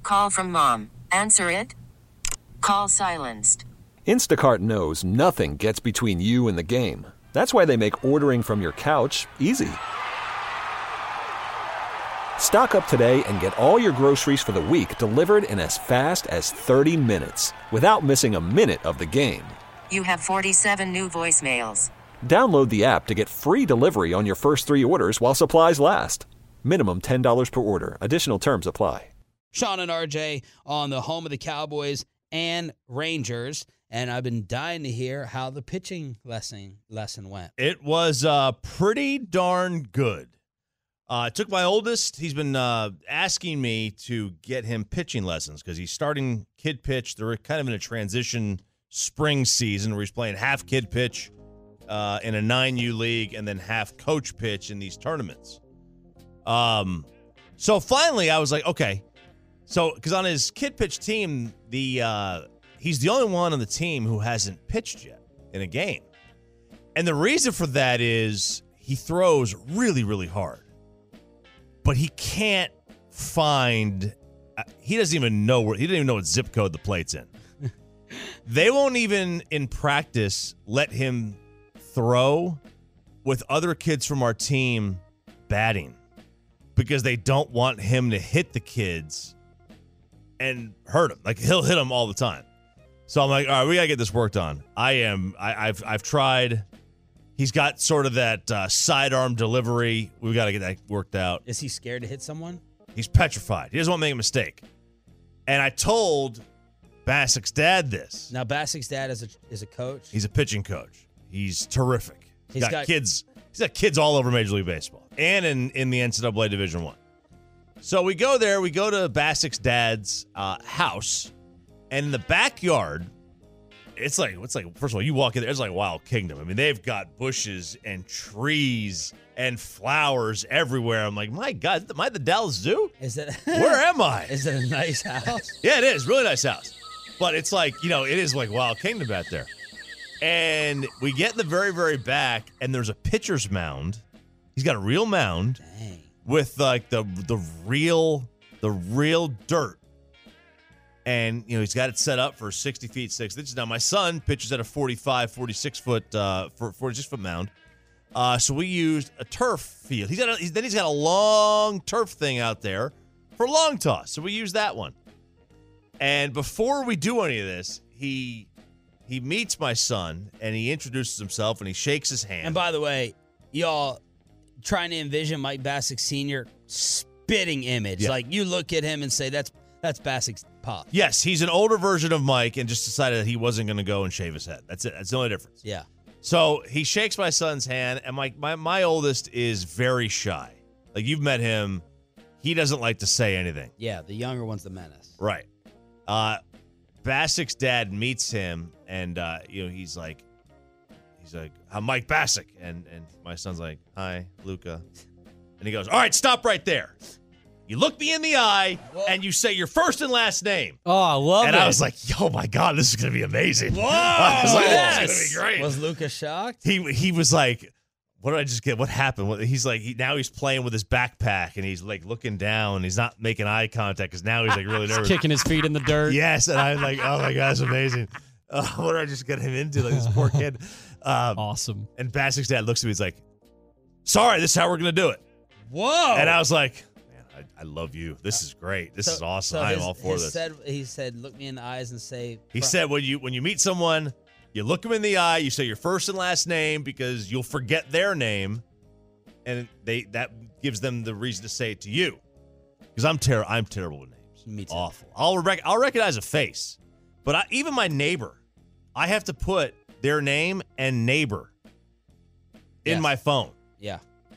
Call from mom. Answer it. Call silenced. Instacart knows nothing gets between you and the game. That's why they make ordering from your couch easy. Stock up today and get all your groceries for the week delivered in as fast as 30 minutes without missing a minute of the game. You have 47 new voicemails. Download the app to get free delivery on your first 3 orders while supplies last. Minimum $10 per order. Additional terms apply. Sean and RJ on the home of the Cowboys and Rangers, and I've been dying to hear how the pitching lesson went. It was pretty darn good. I took my oldest. He's been asking me to get him pitching lessons because he's starting kid pitch. They're kind of in a transition spring season where he's playing half kid pitch in a 9U league and then half coach pitch in these tournaments. So finally I was like, okay. So because on his kid pitch team, he's the only one on the team who hasn't pitched yet in a game. And the reason for that is he throws really, really hard. But he can't find he doesn't even know what zip code the plate's in. They won't even in practice let him throw with other kids from our team batting because they don't want him to hit the kids and hurt them. Like he'll hit them all the time. So I'm like, all right, we gotta get this worked on. I've tried. He's got sort of that sidearm delivery. We've got to get that worked out. Is he scared to hit someone? He's petrified. He doesn't want to make a mistake. And I told Basic's dad this. Now, Basic's dad is a coach? He's a pitching coach. He's terrific. He's got kids. He's got kids all over Major League Baseball and in the NCAA Division I. So we go there. We go to Basic's dad's house. And in the backyard, it's like first of all, you walk in there, it's like Wild Kingdom. I mean, they've got bushes and trees and flowers everywhere. I'm like, my God, am I at the Dallas Zoo? Where am I? Is it a nice house? Yeah, it is. Really nice house. But it's like, it is like Wild Kingdom back there. And we get in the very, very back, and there's a pitcher's mound. He's got a real mound. Dang. With like the real dirt. And, he's got it set up for 60 feet, 6 inches. Now, my son pitches at a 46-foot mound. So we used a turf field. He's got a long turf thing out there for long toss. So we used that one. And before we do any of this, he meets my son, and he introduces himself, and he shakes his hand. And by the way, y'all trying to envision Mike Bassick Sr. spitting image. Yeah. Like, you look at him and say, that's Bassick's pop. Yes, he's an older version of Mike and just decided that he wasn't going to go and shave his head. That's it. That's the only difference. Yeah. So he shakes my son's hand, and my oldest is very shy. Like, you've met him. He doesn't like to say anything. Yeah, the younger one's the menace. Right. Bassick's dad meets him, and he's like, I'm Mike Bassick, and my son's like, hi, Luca, and he goes, all right, stop right there. You look me in the eye, and you say your first and last name. Oh, I love it. And I was like, oh, my God, this is going to be amazing. Whoa! I was like, Yes! this is going to be great. Was Luca shocked? He was like, what did I just get? What happened? He's like, now he's playing with his backpack, and he's like looking down, and he's not making eye contact because now he's like really nervous. Kicking his feet in the dirt. Yes, and I'm like, oh, my God, that's amazing. What did I just get him into? Like, this poor kid. Awesome. And Bassick's dad looks at me, he's like, sorry, this is how we're going to do it. Whoa! And I was like, I love you. This is great. This is awesome. I am all for this. He said, look me in the eyes and say. He said, when you meet someone, you look them in the eye, you say your first and last name because you'll forget their name, and that gives them the reason to say it to you. Because I'm terrible with names. Me too. Awful. I'll recognize a face, but even my neighbor, I have to put their name and neighbor in my phone. Yeah.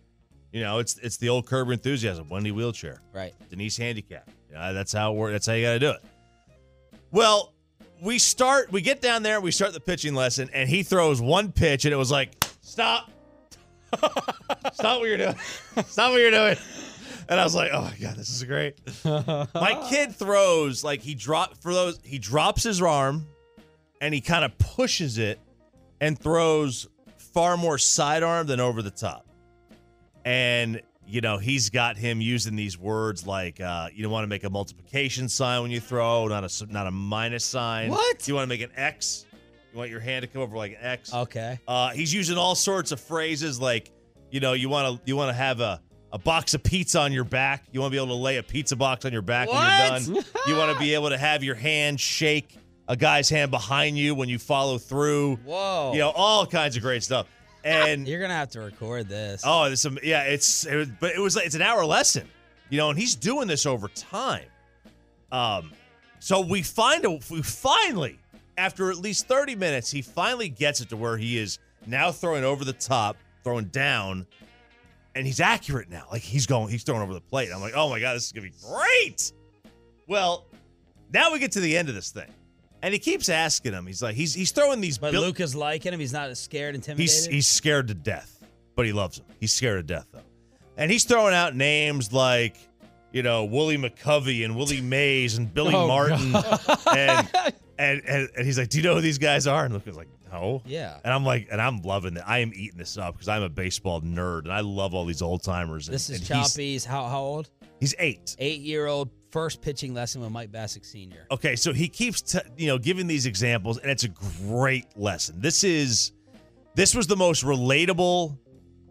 It's the old Curb Your Enthusiasm, Wendy wheelchair, right? Denise handicap. That's how it works. That's how you got to do it. Well, we get down there, we start the pitching lesson, and he throws one pitch, and it was like, stop. Stop what you're doing. Stop what you're doing. And I was like, oh my God, this is great. My kid throws, like he drops his arm, and he kind of pushes it and throws far more sidearm than over the top. And he's got him using these words like you don't want to make a multiplication sign when you throw, not a minus sign. What? You want to make an X? You want your hand to come over like an X? Okay. He's using all sorts of phrases like, you want to have a box of pizza on your back. You want to be able to lay a pizza box on your back when you're done. You want to be able to have your hand shake a guy's hand behind you when you follow through. Whoa. All kinds of great stuff. And You're gonna have to record this. oh, there's some it's an hour lesson, and he's doing this over time. So we finally, after at least 30 minutes, he finally gets it to where he is now throwing over the top, throwing down, and he's accurate now. Like he's throwing over the plate. I'm like, oh my God, this is gonna be great. Well, now we get to the end of this thing. And he keeps asking him. He's like, he's throwing these. But Luke is liking him. He's not scared, intimidated. He's scared to death, but he loves him. He's scared to death though, and he's throwing out names like, Willie McCovey and Willie Mays and Billy Martin, and he's like, do you know who these guys are? And Luke is like, no. Yeah. And I'm like, and I'm loving it. I am eating this up because I'm a baseball nerd and I love all these old timers. This is Choppy's. How old? He's 8. 8-year-old. First pitching lesson with Mike Bassick Sr. Okay, so he keeps giving these examples, and it's a great lesson. This was the most relatable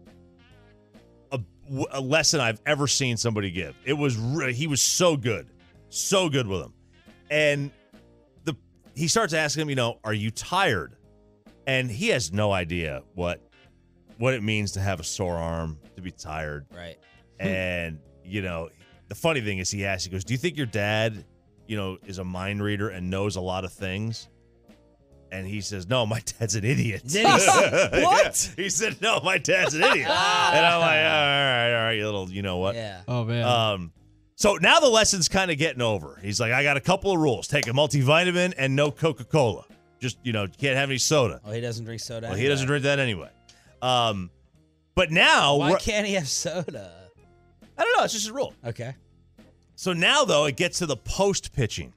a lesson I've ever seen somebody give. He was so good with him, and he starts asking him, are you tired? And he has no idea what it means to have a sore arm, to be tired, right? And the funny thing is he goes, do you think your dad, is a mind reader and knows a lot of things? And he says, no, my dad's an idiot. What? He said, no, my dad's an idiot. And I'm like, all right, you little, you know what? Yeah. Oh, man. So now the lesson's kind of getting over. He's like, I got a couple of rules. Take a multivitamin and no Coca-Cola. Just, you can't have any soda. Oh, he doesn't drink soda. Well, he doesn't drink that anyway. But now. Why can't he have soda? I don't know. It's just a rule. Okay. So now, though, it gets to the post-pitching.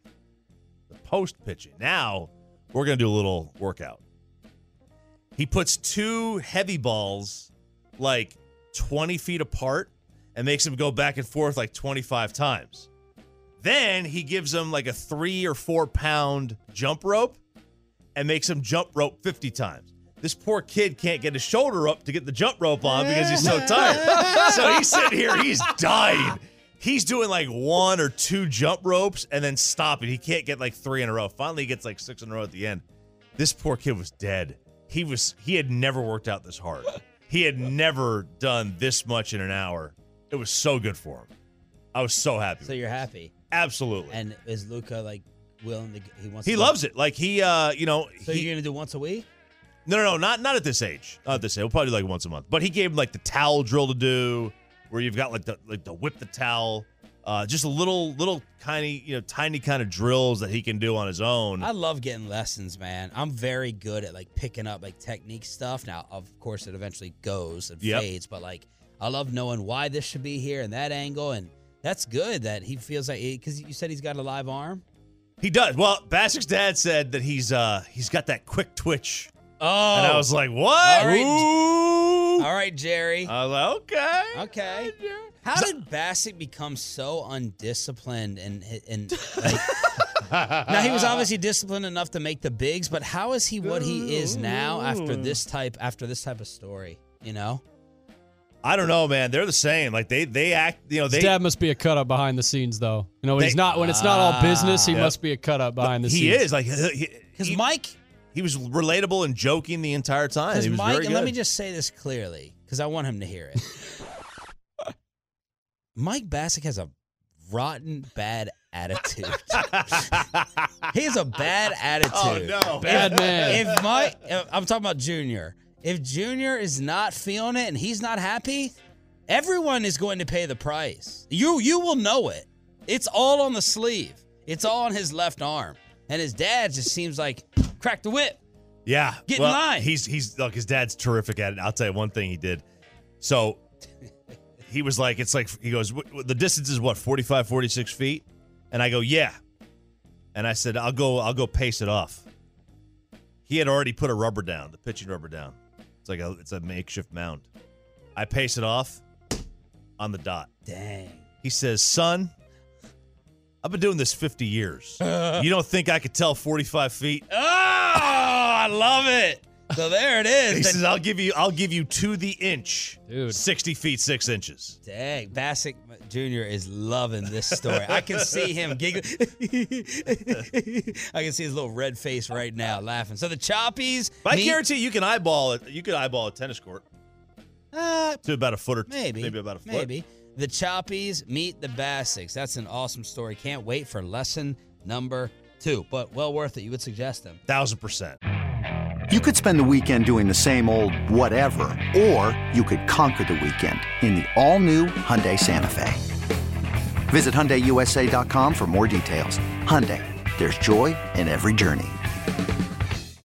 Now, we're going to do a little workout. He puts 2 heavy balls like 20 feet apart and makes them go back and forth like 25 times. Then he gives them like a 3 or 4 pound jump rope and makes them jump rope 50 times. This poor kid can't get his shoulder up to get the jump rope on because he's so tired. So he's sitting here, he's dying. He's doing like 1 or 2 jump ropes and then stopping. He can't get like 3 in a row. Finally, he gets like 6 in a row at the end. This poor kid was dead. He had never worked out this hard. He had never done this much in an hour. It was so good for him. I was so happy. So you're happy. Absolutely. And is Luca like willing to? He loves it. Like he, So you're gonna do once a week? No, not at this age. Not at this age. We'll probably do like once a month. But he gave him like the towel drill to do, where you've got like the whip the towel, just a little tiny kind of drills that he can do on his own. I love getting lessons, man. I'm very good at like picking up like technique stuff. Now, of course, it eventually goes and fades, but like I love knowing why this should be here and that angle, and that's good that he feels like, because you said he's got a live arm. He does. Well, Bassick's dad said that he's got that quick twitch. Oh, and I was like, what? All right. Ooh. All right, Jerry. I was like, okay. Okay. How did Bassick become so undisciplined and like? Now he was obviously disciplined enough to make the bigs, but how is he what he is now after this type of story? I don't know, man. They're the same. Like they act. His dad must be a cut up behind the scenes, though. When it's not all business, he must be a cut up behind the scenes. He is like because Mike. He was relatable and joking the entire time. Because He was Mike, very good. let me just say this clearly, because I want him to hear it. Mike Bassick has a rotten bad attitude. He has a bad attitude. Oh no, bad man. I'm talking about Junior. If Junior is not feeling it and he's not happy, everyone is going to pay the price. You will know it. It's all on the sleeve. It's all on his left arm. And his dad just seems like, crack the whip. Yeah. Get in line. He's look, his dad's terrific at it. I'll tell you one thing he did. So he was like, he goes, the distance is what, 45, 46 feet? And I go, yeah. And I said, I'll go pace it off. He had already put a rubber down, the pitching rubber down. It's a makeshift mound. I pace it off. on the dot. Dang. He says, son, I've been doing this 50 years. You don't think I could tell 45 feet? Oh, I love it. So there it is. He says, I'll give you to the inch. Dude. 60 feet, 6 inches. Dang, Bassick Jr. is loving this story. I can see him giggling. I can see his little red face right now laughing. So the Choppies. But I guarantee you can eyeball it. You could eyeball a tennis court. To about a foot or maybe about a foot. Maybe. The Choppies meet the Bassicks. That's an awesome story. Can't wait for lesson number 2. But well worth it. You would suggest them. 1,000%. You could spend the weekend doing the same old whatever, or you could conquer the weekend in the all-new Hyundai Santa Fe. Visit HyundaiUSA.com for more details. Hyundai, there's joy in every journey.